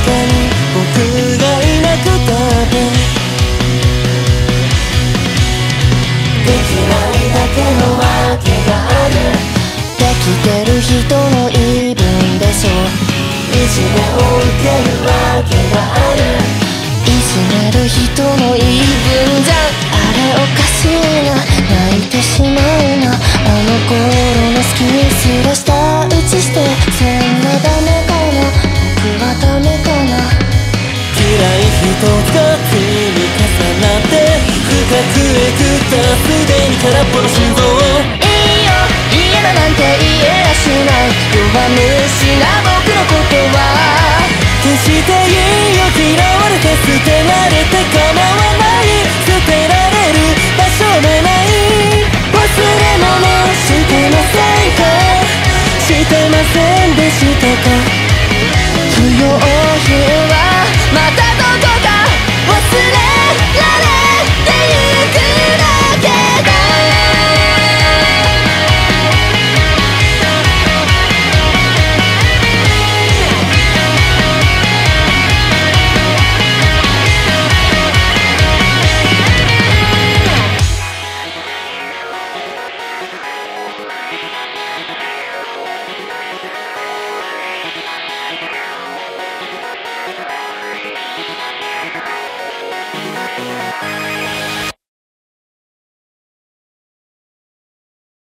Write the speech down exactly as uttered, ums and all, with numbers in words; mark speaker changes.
Speaker 1: 中に僕がいなくたってできないだけのわけがある。できてる人の言い分でしょ。いじめを受けるわけがある。いじめる人の言い分じゃあれおかしいな。泣いてしまうな。あの頃の好きにすら舌打ちしてそんなダメかな。僕はダメかな。辛い一つが積み重なって深くえぐったすでに空っぽの心臓。いいよ嫌だなんて言えやしない。弱虫な僕のことは決していいよ。嫌われて捨てられて構わない。捨てられる場所もない。忘れ物してませんか。してませんでしたか。不要品はまたどこか忘れられてゆくだけだ。
Speaker 2: We'll be right back.